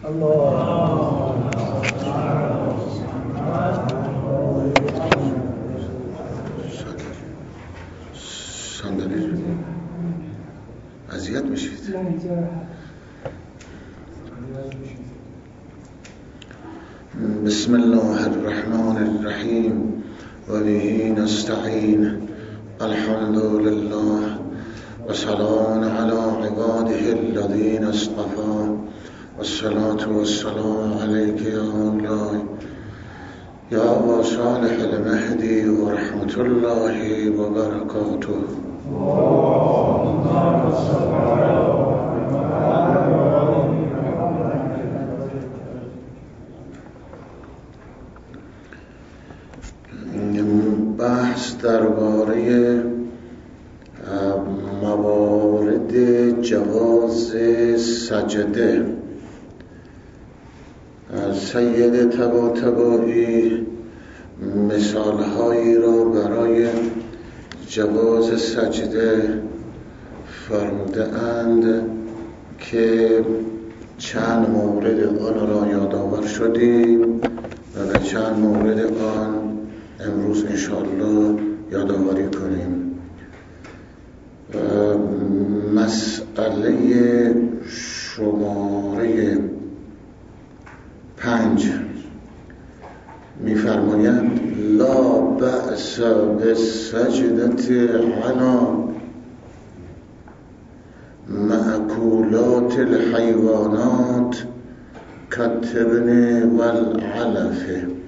صندلی رو اذیت میشید. بسم الله الرحمن الرحیم و به نستعین. الحمد لله و سلام علی عباده الذین اصطفى و الصلاة و السلام علیک یا مولاي یا ابا صالح المهدی و رحمت الله و برکاته. بحث درباره موارد جواز سجده. سید طباطبایی مثالهایی را برای جواز سجده فرموده اند که چند مورد آن را یادآور شدیم و به چند مورد آن امروز انشاءالله یادآوری کنیم. مسئله شماره 5 می‌فرمایند لا بأس بالسجدة علی مأکولات الحیوانات کالتبن والعلف.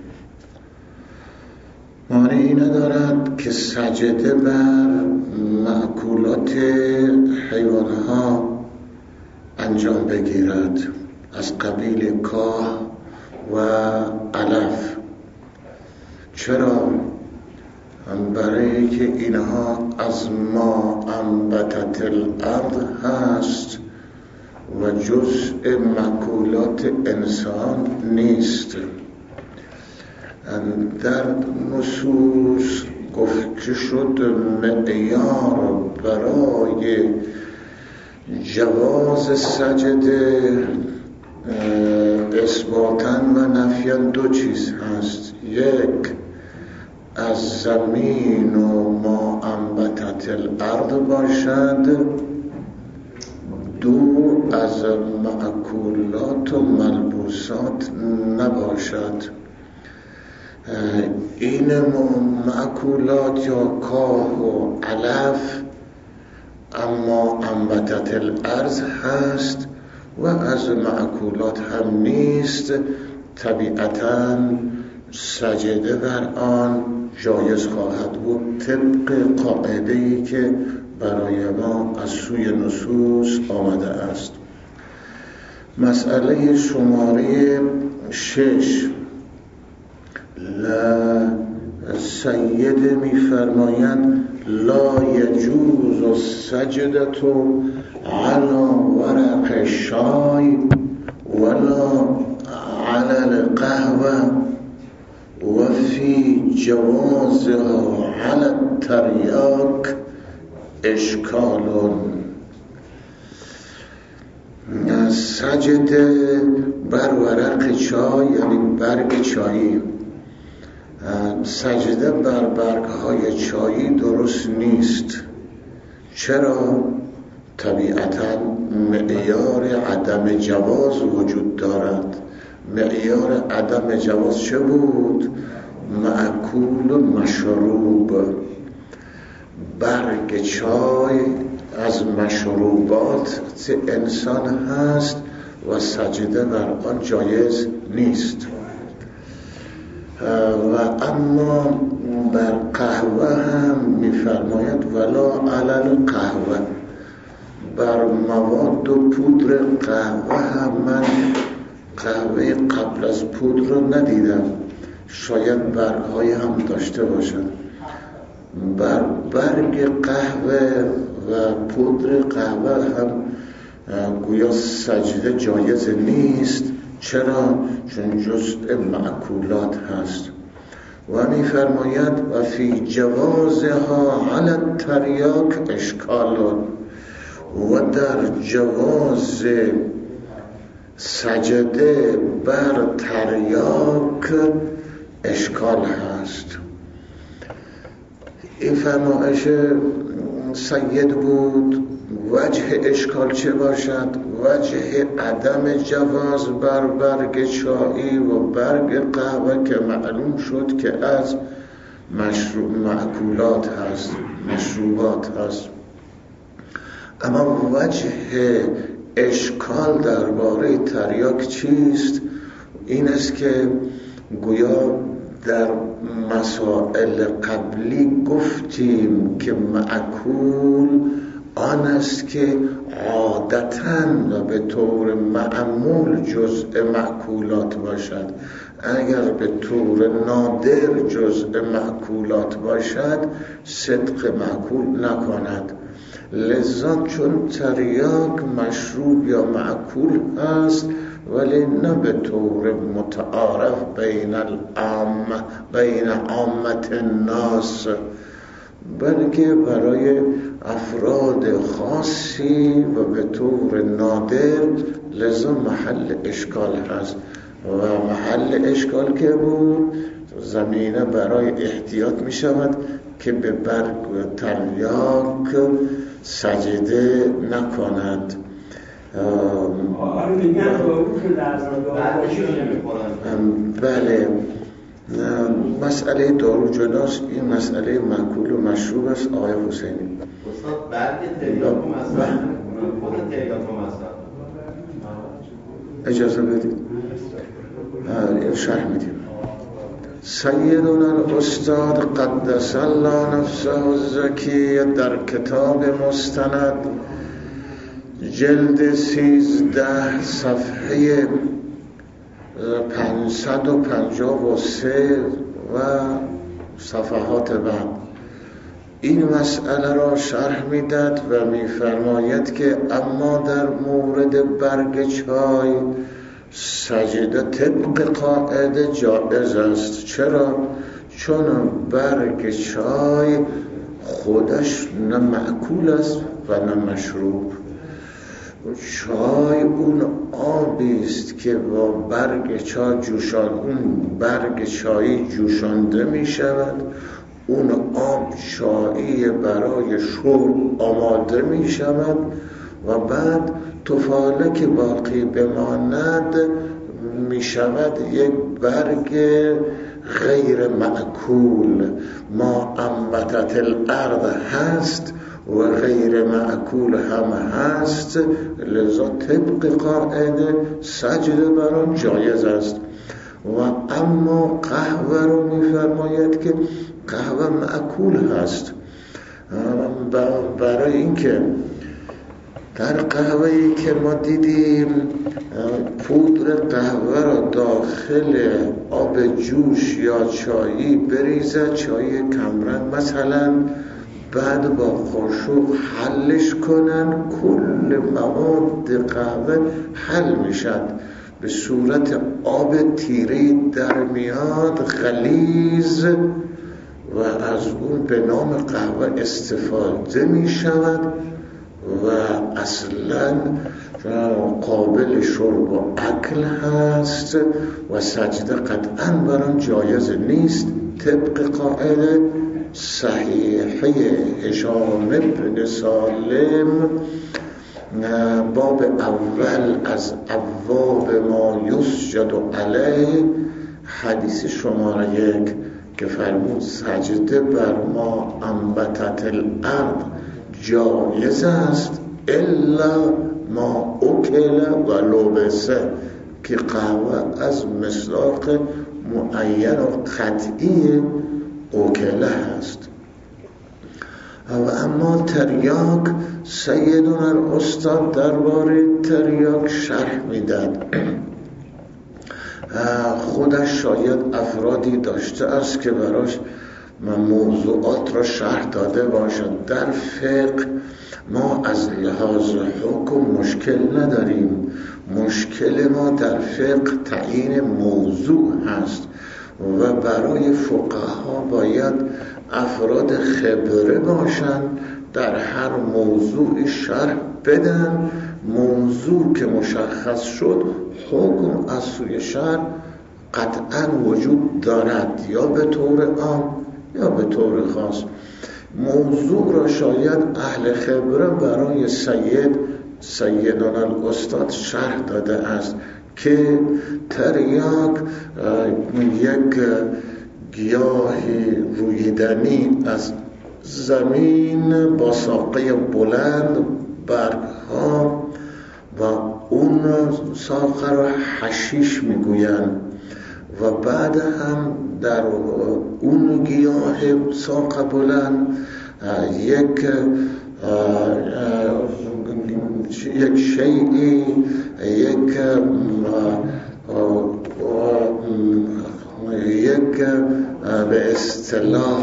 مانعی ندارد که سجده بر مأکولات حیوانها انجام بگیرد از قبیل کاه و علف. چرا؟ برای که اینها از ما انبتت الارض هست و جزء مأکولات انسان نیست. در نصوص گفته شد معیار برای جواز سجده اثباتاً و نفیاً دو چیز هست. یک، از زمین و ما انبتت الارض باشد. دو، از مأکولات و ملبوسات نباشد. این مأکولات یا کاه و علف اما انبتت الارض هست و از مأکولات هم نیست. طبیعتاً سجده بر آن جایز خواهد بود طبق قاعده‌ای که برای ما از سوی نصوص آمده است. مسئله شماره 6 سید می‌فرمایند لا یجوز السجدة علی ورق الشای ولا علی القهوه و فی جوازها علی التریاک اشکال. سجده بر ورق چای یعنی برگ چایی. سجده بر برگ‌های چایی درست نیست. چرا؟ طبیعتاً معیار عدم جواز وجود دارد. معیار عدم جواز چه بود؟ مأکول و مشروب. برگ چای از مشروبات انسان هست و سجده بر آن جایز نیست. و اما بر قهوه هم می‌فرماید ولا علی القهوه. بر مواد و پودر قهوه هم من قهوه قبل از پودر رو ندیدم. شاید برگ‌های هم داشته باشد. بر برگ قهوه و پودر قهوه هم گویا سجده جایز نیست. چرا؟ چون جزء مأکولات هست. و می‌فرماید و فی جوازها علی التریاک اشکال. و در جواز سجده بر تریاک اشکال هست. این فرمایش سید بود. وجه اشکال چه باشد؟ وجه عدم جواز بر برگ چایی و برگ قهوه که معلوم شد که از مأکولات هست، مشروبات هست. اما وجه اشکال درباره تریاک چیست؟ این است که گویا در مسائل قبلی گفتیم که مأکول آن است که عادتاً و به طور معمول جزء مأکولات باشد. اگر به طور نادر جزء مأکولات باشد صدق مأکول نکند. لذا چون تریاک مشروب یا مأکول هست ولی نه به طور متعارف بین عامت الناس، بلکه برای افراد خاصی و به طور نادر، لذا محل اشکال هست. و محل اشکال که بود زمینه برای احتیاط می شود که به برگ و تریاک سجده نکند. بله، مسئله دارو جداست، این مسئله مأکول و مشروب است. آقای حسینی استاد برگ تریاک و مصرف خود تریاک و مصرف اجازه بدید شرح میدیم. سیدنا الاستاد قدس الله نفسه الزکی در کتاب مستند جلد 13 صفحه 553 و صفحات بعد این مسئله را شرح میداد و میفرماید که اما در مورد برگ چای سجده طبق قاعده جائز است. چرا؟ چون برگ چای خودش نه مأکول است و نه مشروب. چای اون آبی است که با برگ چای اون برگ چایی جوشانده می شود، اون آب چایی برای شرب آماده می شود و بعد تفاله که باقی بماند می شود یک برگ غیر مأکول. ما انبتت الارض هست و غیر مأکول هم هست، لذا طبق قاعده سجده بر آن جایز است. و اما قهوه رو می‌فرماید که قهوه مأکول هست، برای اینکه در قهوه‌ای که ما دیدیم پودر قهوه را داخل آب جوش یا چایی بریزد، چای کمرنگ مثلا، بعد با قاشق حلش کنن، کل مواد قهوه حل میشد، به صورت آب تیره در میاد غلیظ و از اون به نام قهوه استفاده می شود و اصلا قابل شرب و اکل هست و سجده قطعا بران جایز نیست. طبق قاعده صحیحه هشام بن سالم باب اول از ابواب ما یسجد علیه، حدیث شماره 1 که فرمود سجده بر ما انبتت الارض جایز است الا ما اکل و لبسه، که قهوه از مصداق معین و قطعی اوکله هست. و اما تریاک، سیدنا الاستاد درباره تریاک شرح میداد. خودش شاید افرادی داشته است که براش موضوعات را شرح داده باشد. در فقه ما از لحاظ حکم مشکل نداریم، مشکل ما در فقه تعیین موضوع هست و برای فقها باید افراد خبره باشند، در هر موضوعی شرح بدن موضوع که مشخص شد، حکم از سوی شرع قطعا وجود دارد، یا به طور عام یا به طور خاص. موضوع را شاید اهل خبره برای سیدان الاستاد شرح داده است که تریاک یک گیاهی رویدنی از زمین با ساقه بلند، برگها و اون ساقه را حشیش میگویند و بعد هم در اون گیاه ساقه بلند یک شیئی، یک به اصطلاح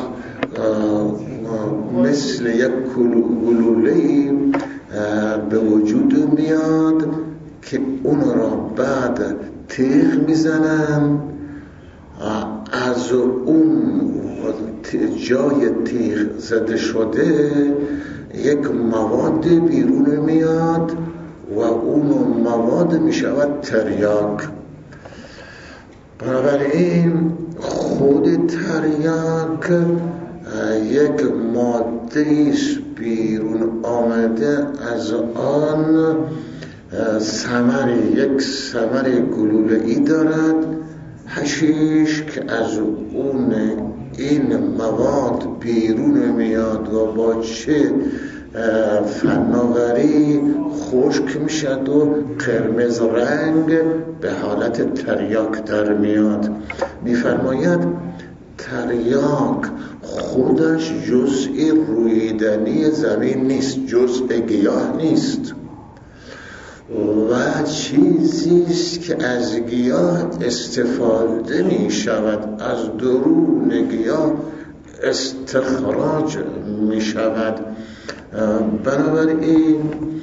مثل یک گلوله‌ای به وجود میاد که اون را بعد تیغ میزنن، از اون جای تیغ زده شده یک مواد بیرون میاد و اون مواد میشود تریاک. بنابراین خود تریاک یک ماده است بیرون آمده از آن یک ثمر گلوله‌ای دارد، حشیش، که از اون این مواد بیرون میاد و با چه فناوری خشک میشد و قرمز رنگ به حالت تریاک در میاد. میفرماید تریاک خودش جزئی رویدنی زمین نیست، جزء گیاه نیست و چیزی است که از گیاه استفاده می شود، از درون گیاه استخراج می شود. بنابراین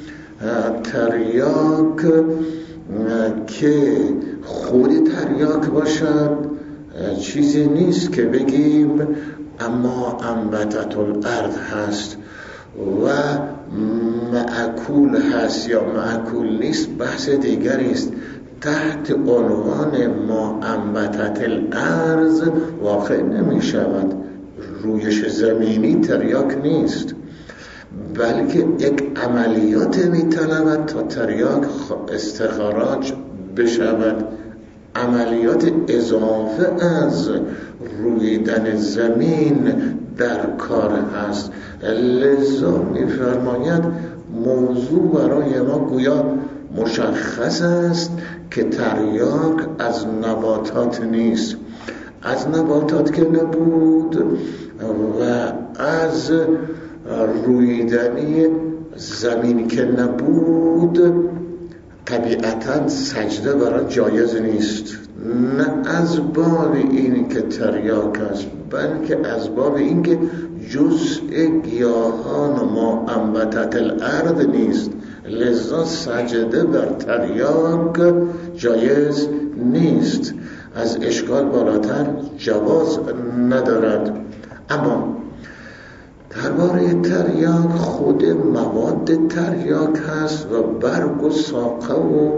تریاک که خود تریاک باشد چیزی نیست که بگیم اما انبتت الارض هست و معکول هست یا معکول نیست بحث دیگری است. تحت عنوان ما انبتت الارض واقع نمی شود. رویش زمینی تریاک نیست، بلکه یک عملیات می طلبد تا تریاک استخراج بشود، عملیات اضافه از رویدن زمین در کار هست. لذا می‌فرماید موضوع برای ما گویا مشخص است که تریاک از نباتات نیست، از نباتات که نبود و از رویدنی زمین که نبود، طبیعتاً سجده برای جایز نیست. نه از باب این که تریاک است، بلکه از باب این که جزء گیاهان ما انبتت الارض نیست، لذا سجده بر تریاک جایز نیست، از اشکال بالاتر جواز ندارد. اما درباره تریاک، خود مواد تریاک هست و برگ و ساقه و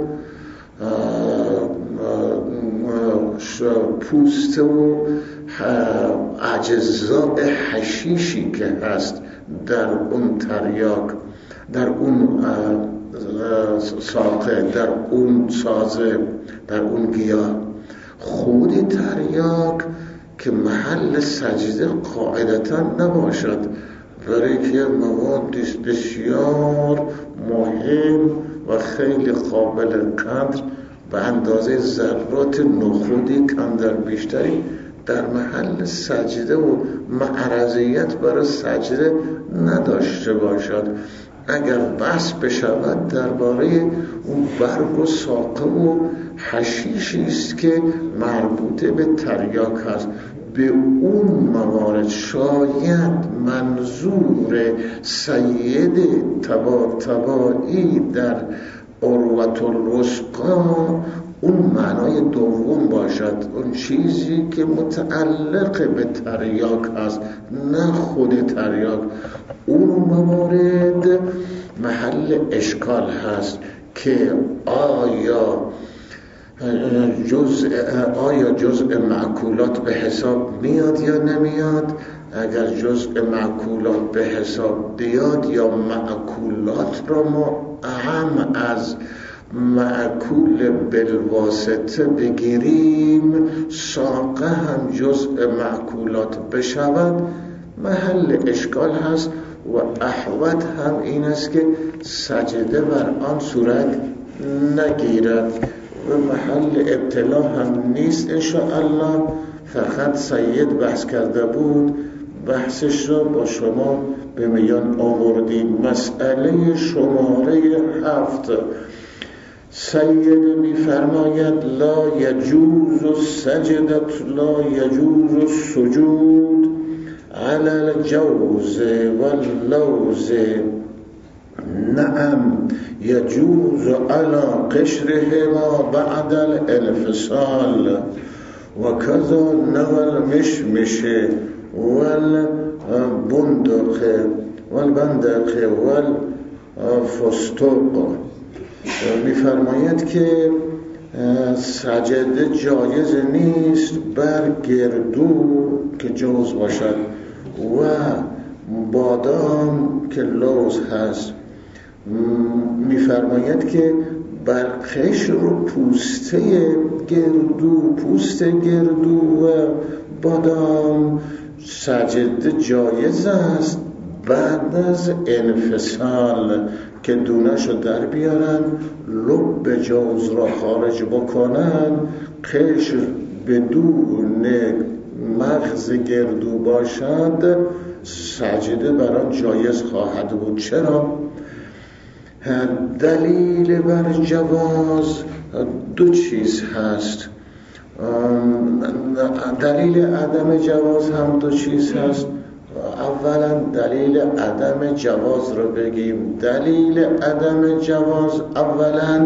پوست و اجزاء حشیشی که هست در اون تریاک، در اون ساقه، در اون سازه، در اون گیاه. خود تریاک که محل سجده قاعدتا نباشد، برای که مواد بسیار مهم و خیلی قابل قدر به اندازه ذرات نخودی کم در بیشتری در محل سجده و معرضیت برای سجده نداشته باشد. اگر بحث بشود درباره اون برگ و ساقه و حشیشی است که مربوطه به تریاک هست، به اون موارد شاید منظور سید طباطبایی در عروة الوثقی اون معنای دوم باشد، اون چیزی که متعلق به تریاک هست، نه خود تریاک. اون موارد محل اشکال هست که آیا جزء معکولات به حساب میاد یا نمیاد. اگر جزء معکولات به حساب بیاد یا معکولات را ما اهم از معکول بالواسطه بگیریم، ساقه هم جزء معکولات بشود، محل اشکال هست و احوط هم این است که سجده بر آن صورت نگیرد و محل ابتلا هم نیست. انشاءالله فقط سید بحث کرده بود، بحثش را با شما به میان آوردیم. مسئله شماره 7 سید می‌فرماید لا یجوز السجدة لا یجوز السجود علی الجوز واللوز نعم یجوز علی قشرهما بعد الانفصال و کذا نوى المشمش والبندق والفستق. می‌فرماید که سجده جایز نیست بر گردو که جوز باشد و بادام که لوز هست. می‌فرماید که بر قشر و پوست گردو و بادام سجده جایز است بعد از انفصال که دونه‌شو در بیارن، لب جوز را خارج بکنن، قشر بدون مغز گردو باشد، سجده بران جایز خواهد بود. چرا؟ دلیل بر جواز دو چیز هست. دلیل عدم جواز هم دو چیز هست. اولا دلیل عدم جواز رو بگیم. دلیل عدم جواز اولا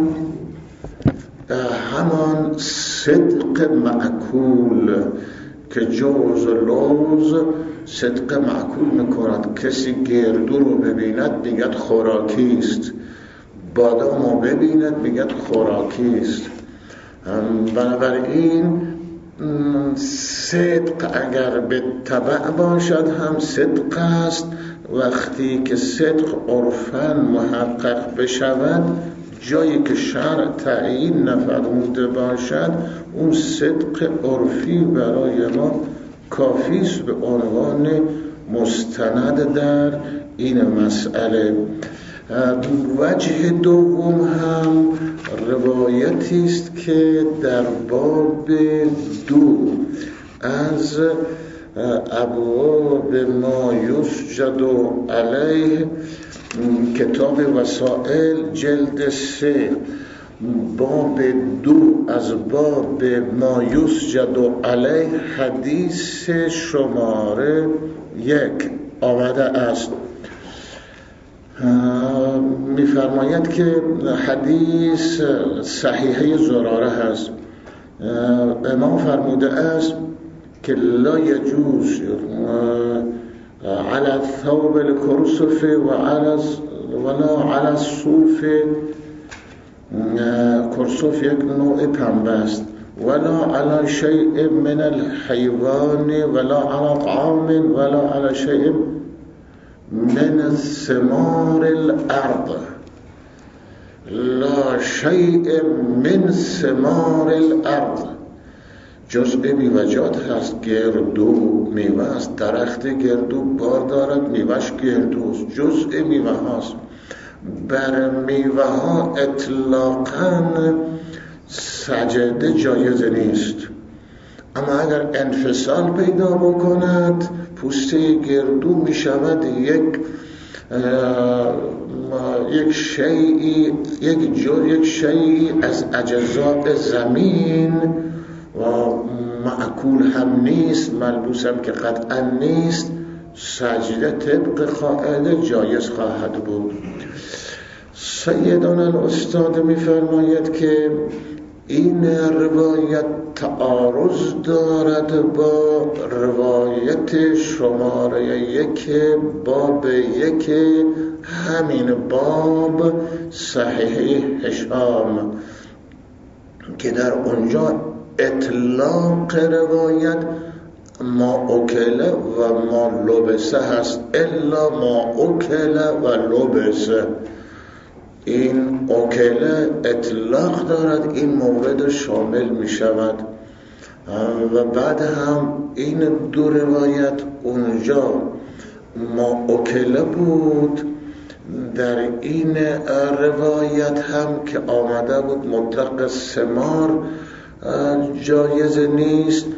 همان صدق معکول که جوز و لوز صدق معکول میکند. کسی گردو رو ببیند میگد خوراکی است، بادام رو ببیند میگد خوراکی است. بنابراین صدق اگر به تبع باشد هم صدق است. وقتی که صدق عرفاً محقق بشود، جایی که شرع تعیین نفرموده باشد، اون صدق عرفی برای ما کافی است به عنوان مستند در این مسئله. وجه دوم هم روایتی است که در باب 2 از ابواب ما یسجد علیه، کتاب وسائل جلد 3 باب 2 از باب ما یسجد علیه حدیث شماره 1 آمده است. می‌فرماید که حدیث صحیحه زراره هست. امام فرموده است که لا یجوز علی الثوب الکرسف ولا علی الصوف، کرسف یک نوع پنبه است، ولا علی شیء من الحیوان ولا علی طعام ولا علی شیء من ثمار الارض، لا شیء من ثمار الارض. جزء میوه‌جات هست، گردو میوه است، درخت گردو بار دارد، میوهش گردوست، جزء میوه هاست. بر میوه ها اطلاقاً سجده جایز نیست، اما اگر انفصال پیدا بکند پوسته گردو می شود یک شیئی از اجزاء زمین و معکول هم نیست، ملبوس هم که قطعا نیست، سجده طبق قاعده جایز خواهد بود. سیدان الاستاد می فرماید که این روایت تعارض دارد با روایت شماره 1 باب 1 همین باب صحیح هشام که در اونجا اطلاق روایت ما اکله و ما لبسه هست، الا ما اکله و لبسه. این اکله اطلاق دارد، این مورد شامل می شود. و بعد هم این دو روایت اونجا ما اکله بود، در این روایت هم که آمده بود مطلق ثمار جایز نیست،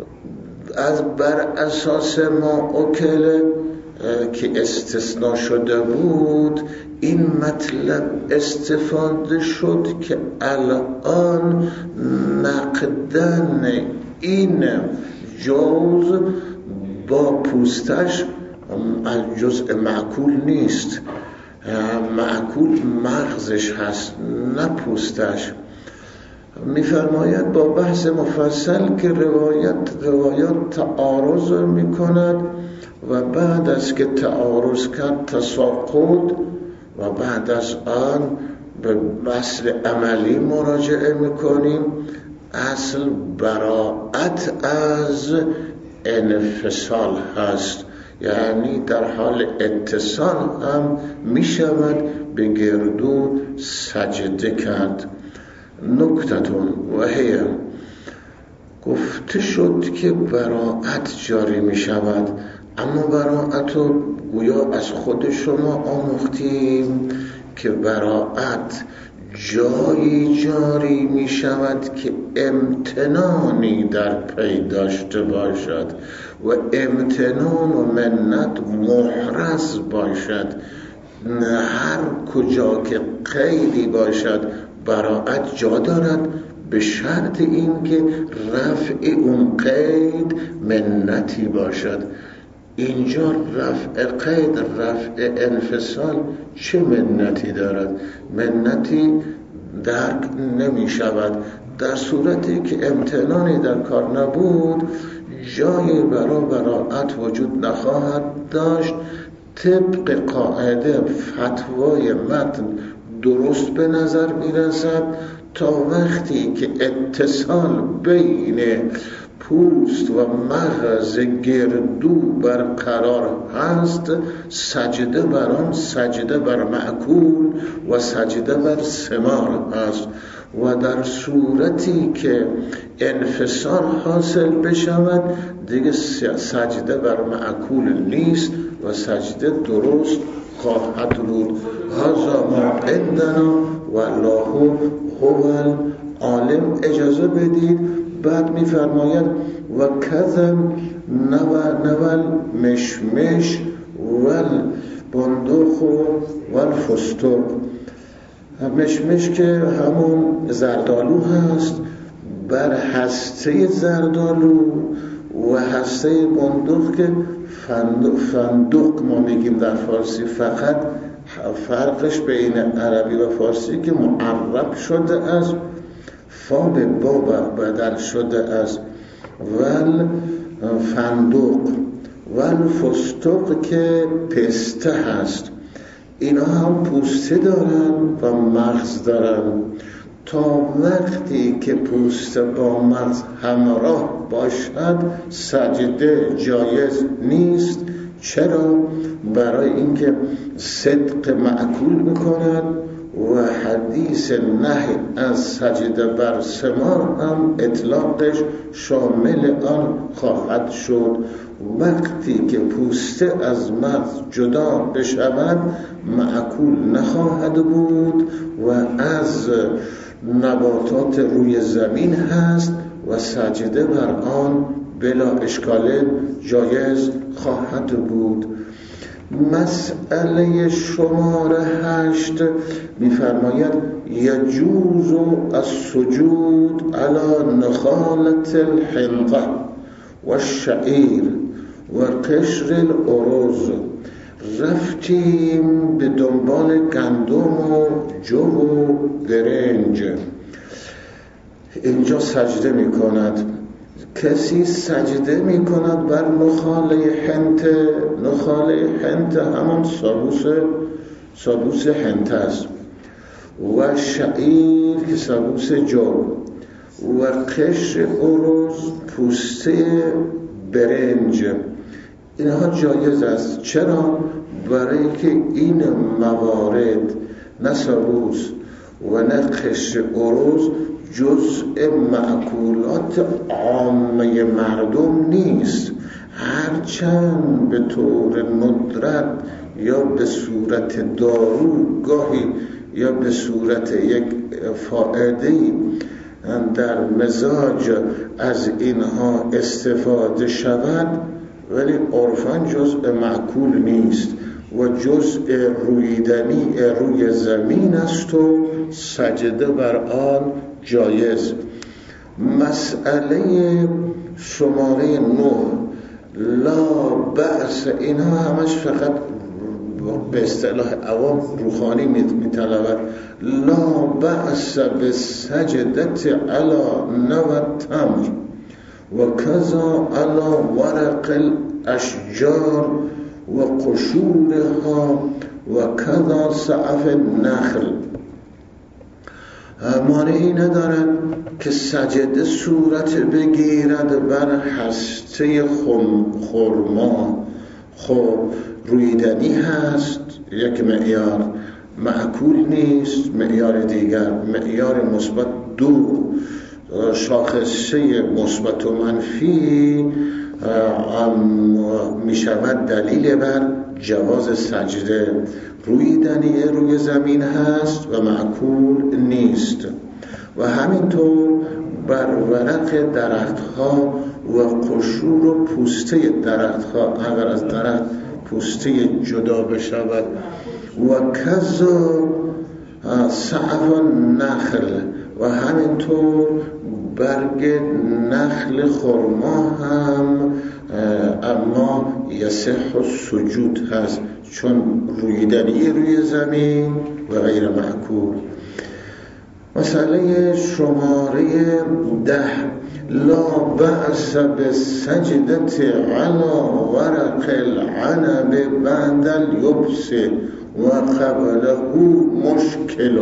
بر اساس ما اکله که استثناء شده بود این مطلب استفاده شد که الان نقدن این جوز با پوستش از جزء معکول نیست، معکول مغزش هست نه پوستش. می‌فرماید با بحث مفصل که روایات تعارض می‌کند و بعد از که تعارض کرد تساقط و بعد از آن به اصل عملی مراجعه می‌کنیم. اصل براءت از انفصال هست، یعنی در حال اتصال هم می‌شود به گردو سجده کرد. نکتتون و هی گفته شد که براءت جاری می شود، اما براءت رو گویا از خود شما آموختیم که براءت جایی جاری می شود که امتنانی در پی داشته باشد و امتنان و منت محرز باشد. هر کجا که قیدی باشد براءت جا دارد، به شرط اینکه رفع اون قید منتی باشد. اینجا رفع قید، رفع انفصال چه منتی دارد؟ منتی درک نمی شود. در صورتی که امتنانی در کار نبود جایی برای براءت وجود نخواهد داشت. طبق قاعده فتوای متن درست به نظر میرسد تا وقتی که اتصال بین پوست و مغز گردو برقرار هست، سجده بر آن، سجده بر معکول و سجده بر ثمار هست. و در صورتی که انفصال حاصل بشود دیگه سجده بر معکول نیست و سجده درست خواهد بود. هذا ما عندنا والله هو العالم. اجازه بدید بعد میفرماید و کذم نول مشمش ول بندخ ول فستق. مشمش که همون زردالو هست، بر هسته زردالو و هسته بندق که فندق ما میگیم در فارسی. فقط فرقش بین عربی و فارسی که معرب شده از فا به با بدل شده از ول فندق ول فستق که پسته هست. اینا هم پوسته دارن و مغز دارن. تا وقتی که پوست با مغز همراه باشد سجده جایز نیست. چرا؟ برای اینکه صدق معکول میکنند و حدیث نهی از سجده بر ثمار هم اطلاقش شامل آن خواهد شد. وقتی که پوسته از مغز جدا بشود معکول نخواهد بود و از نباتات روی زمین هست و سجده بر آن بلا اشکال جایز خواهد بود. مسئله شماره 8 میفرماید یجوز السجود علی نخالة الحنطه و الشعیر و قشر الارز. رفتیم به دنبال گندم و جو و برنج. اینجا سجده می کند. کسی سجده می کند بر نخاله حنطه. نخاله حنطه همان سابوس حنطه است و شعیر که سابوس جو و قشر ارز پوسته برنج. اینها جایز است. چرا؟ برای که این موارد نه سابوس و نه قشر ارز جزء معکولات عامه مردم نیست، هرچند به طور ندرت یا به صورت دارو گاهی یا به صورت یک فائده‌ای در مزاج از اینها استفاده شود، ولی عرفاً جزء معکول نیست و جزء رویدنی روی زمین است و سجده بر آن جایز. مسئله شماره 9 لا بأس، اینها همش فقط به اصطلاح عوام روحانی می‌طلبد. لا بأس بالسجدة على نوى التمر و کذا على ورق الاشجار و قشورها و کذا سعف النخل. مانعی ندارد که سجده صورت بگیرد بر هسته خرما. خب رویدنی هست یک معیار، معکول نیست معیار دیگر، معیار مثبت 2، شاخصه مثبت و منفی می شود دلیل بر جواز سجده. رویدنی روی زمین هست و معکول نیست. و همینطور بر ورق درختها و قشور و پوسته درختها، اگر از درخت پوسته جدا بشود، و کذا سعف نخل، و همینطور برگ نخل خرما هم اما یصح السجود هست، چون رویدنی روی زمین و غیر معکول. مسئله شماره 10 لا بأس بالسجدة على ورق العنب بعد اليبس و قبله مشکل.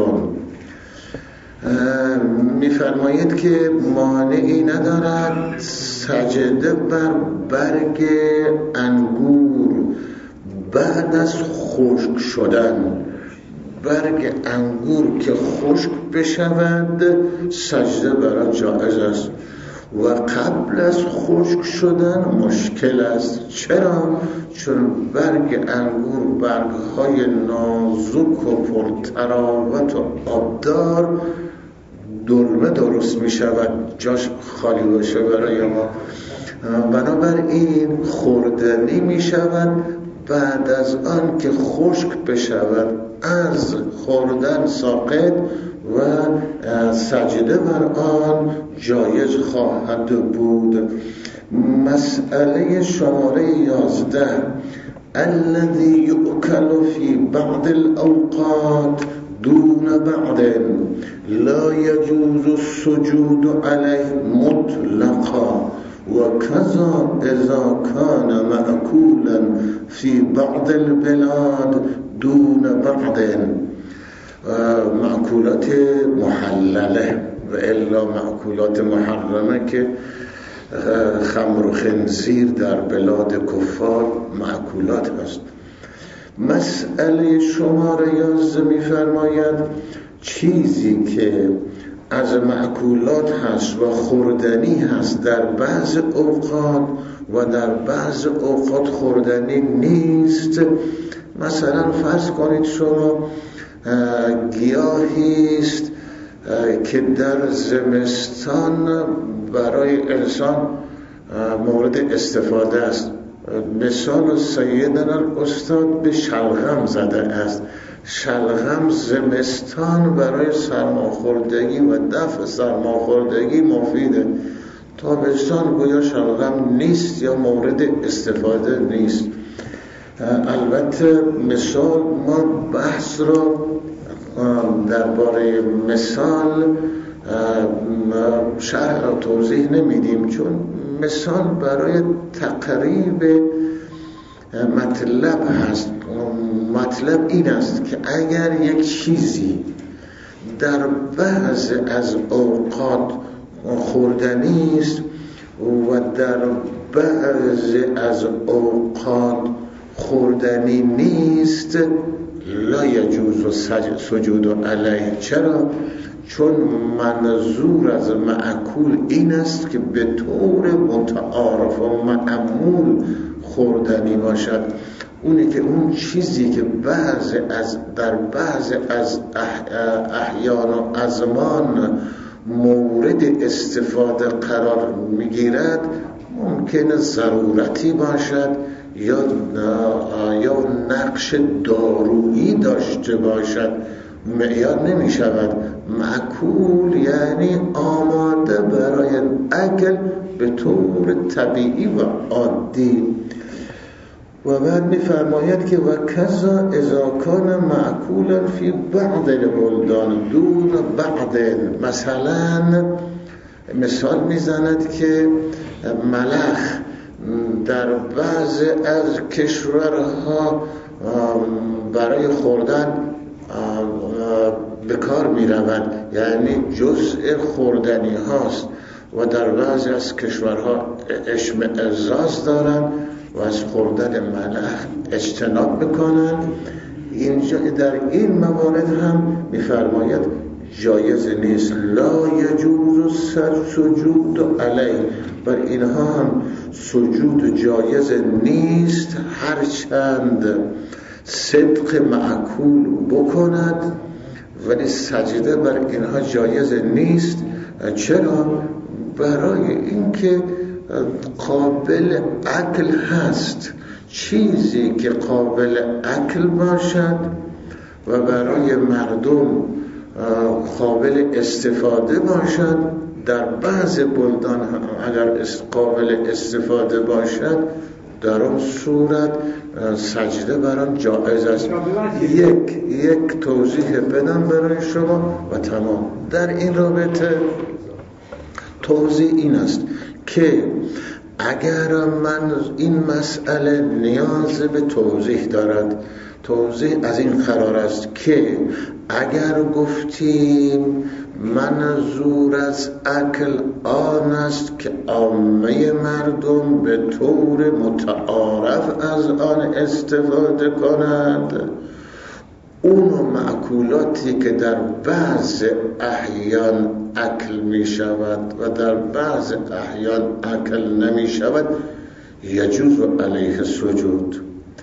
میفرماید که مانعی ندارد سجده بر برگ انگور بعد از خشک شدن. برگ انگور که خشک بشود سجده برای جایز است و قبل از خشک شدن مشکل است. چرا؟ چون برگ انگور برگهای نازک و پرتراوت و آبدار دلمه درست می شود، جاش خالی باشه برای ما، بنابراین خوردنی می شود بعد از آن که خشک بشود، از خوردن ساقط و سجده بر آن جایز خواهد بود. مسئله شماره 11 الذي يؤكل في بعض الأوقات دون بعض لا يجوز السجود عليه مطلقا وكذا إذا كان مأكولا في بعض البلاد دون بعض. معکولات محلله و الا معکولات محرمه که خمر و خنزیر در بلاد کفار معکولات هست. مسئله شماره 11 می‌فرماید چیزی که از معکولات هست و خوردنی هست در بعض اوقات و در بعض اوقات خوردنی نیست. مثلا فرض کنید شما گیاهی است که در زمستان برای انسان مورد استفاده است. مثال سیدنا الاستاد به شلغم زده است. شلغم زمستان برای سرماخوردگی و دفع سرماخوردگی مفیده. تابستان گویا شلغم نیست یا مورد استفاده نیست. البته مثال ما بحث را درباره مثال شرح را توضیح نمیدیم، چون مثال برای تقریب مطلب هست. مطلب این است که اگر یک چیزی در بعض از اوقات خوردنی است و در بعض از اوقات خوردنی نیست، لا یجوز سجود علیه. چرا؟ چون منظور از معکول این است که به طور متعارف و معمول خوردنی باشد. اونی که اون چیزی که در بعض از احیان و ازمان مورد استفاده قرار میگیرد، ممکن ضرورتی باشد یا نقش دارویی داشته باشد، معیار نمی شود. معکول یعنی آماده برای اکل به طور طبیعی و عادی. و بعد می فرماید که و کذا اذا کان معکولا فی بعض البلدان دون بعض. مثلا مثال می زند که ملخ در بعض از کشورها برای خوردن به کار می روند، یعنی جزء خوردنی هاست و در بعض از کشورها اشمئزاز دارند و از خوردن ملخ اجتناب میکنند. اینجا در این موارد هم میفرماید جایز نیست، لا یجوز سجود علیه. بر اینها هم سجود جایز نیست، هرچند صدق معکول بکند، ولی سجده بر اینها جایز نیست. چرا؟ برای اینکه قابل اکل هست. چیزی که قابل اکل باشد و برای مردم قابل استفاده باشد، در بعض بلدان اگر قابل استفاده باشد، در اون صورت سجده بر آن جایز است. یک توضیح بدم برای شما و تمام. در این رابطه توضیح این است که اگر این مسئله نیاز به توضیح دارد، توضیح از این قرار است که اگر گفتیم منظور از اکل آن است که عامه مردم به طور متعارف از آن استفاده کنند، اون معکولاتی که در بعض احیان اکل می شود و در بعض احیان اکل نمی شود، یجوز علیه سجود.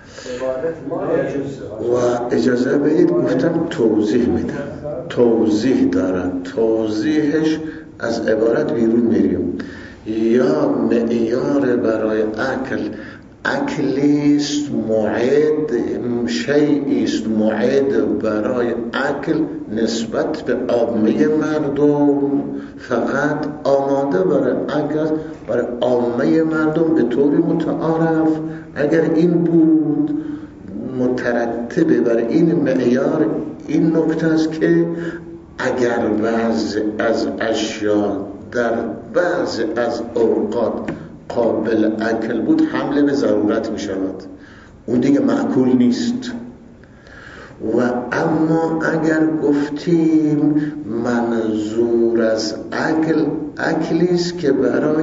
و اجازه بدید گفتم توضیح میدم، توضیح دارد. توضیحش از عبارت بیرون میریم. یا معیار برای اکل اکلیست معد، شیئیست معد برای اکل نسبت به عامه مردم، فقط آماده برای اکل برای عامه مردم به طور متعارف. اگر این بود، مترتب بر این معیار این نکته است که اگر بعض از اشیاء در بعض از اوقات قابل اکل بود، حمله به ضرورت می شود، اون دیگه معکول نیست. و اما اگر گفتیم منظور از اکلیست که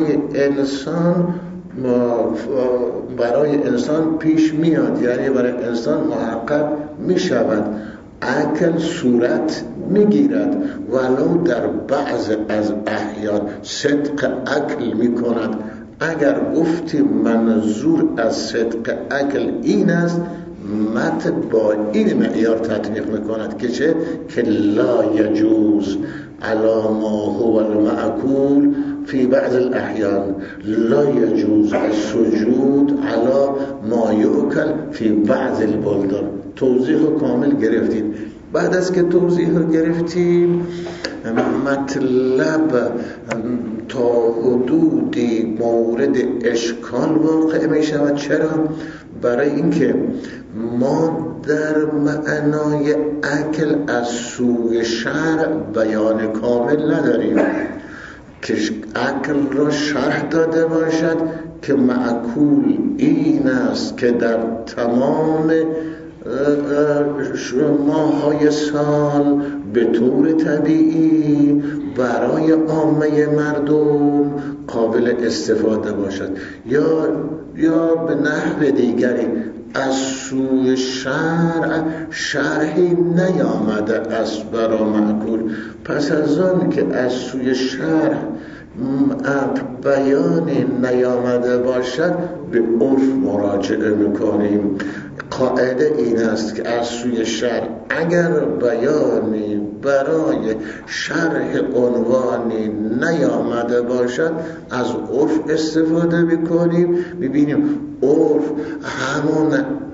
برای انسان پیش میاد، یعنی برای انسان محقق می شود، اکل صورت میگیرد، ولو در بعض از احیان صدق اکل می کند. اگر گفتیم منظور از صدق اکل این است، متن با این معیار تطبیق میکند که چه؟ که لا یجوز علی ما هو المعکول فی بعض الاحیان، لا یجوز السجود علی ما یؤکل فی بعض البلدان. توضیح کامل گرفتید. بعد از که توضیح گرفتیم، مطلب تا حدودی مورد اشکال واقع می شود. چرا؟ برای اینکه ما در معنای عقل از سوی شرع بیان کامل نداریم که عقل را شرح داده باشد که معقول این است که در تمام ماه‌های سال به طور طبیعی برای عامه مردم قابل استفاده باشد، یا به نحو دیگری از سوی شرع شرحی نیامده است برای معقول. پس از آن که از سوی شرع بیانی نیامده باشد به عرف مراجعه میکنیم. قاعده این است که از سوی شرع اگر بیانی برای شرح عنوانی نیامده باشد از عرف استفاده میکنیم. میبینیم عرف همون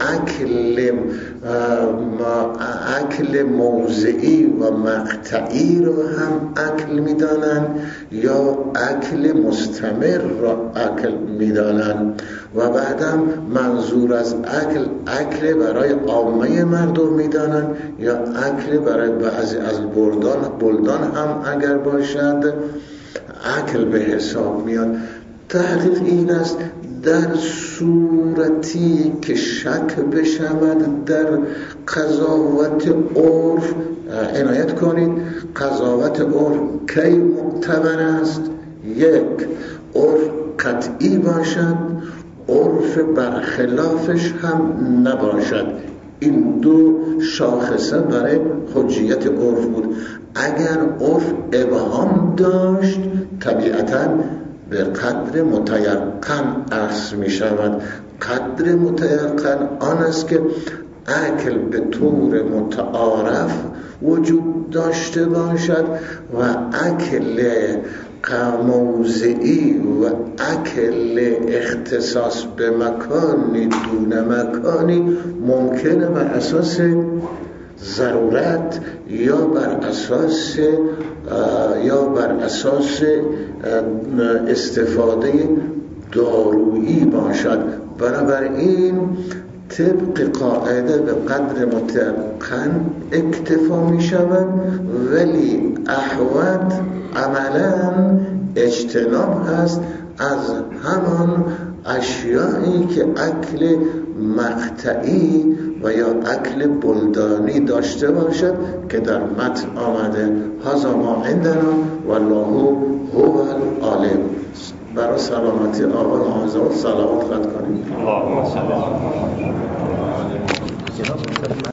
عقل موضعی و مقطعی رو هم عقل میدانند یا عقل مستمر را عقل میدانند و بعدم منظور از عقل برای عامه مردم میدانند یا عقل برای بعضی از بلدان هم اگر باشد عقل به حساب میاد. تحقیق این است در صورتی که شک بشود در قضاوت عرف، عنایت کنید قضاوت عرف کی معتبر است؟ یک، عرف قطعی باشد، عرف برخلافش هم نباشد. این دو شاخصه برای حجیت عرف بود. اگر عرف ابهام داشت طبیعتاً به قدر متیقن اخذ می شود. قدر متیقن آن است که عقل به طور متعارف وجود داشته باشد و عقل موضعی و عقل اختصاص به مکانی دون مکانی ممکنه بر اساس ضرورت یا بر اساس استفاده دارویی باشد. بنابراین طبق قاعده به قدر متقن اکتفا می شود، ولی احوط عملا اجتناب هست از همان اشیایی که عقل مقطعی و یا عقل بلدانی داشته باشد که در متن آمده. هذا ما عندنا والله هو العالم. برای سلامتی آقای آزاد صلوات خط کنیم.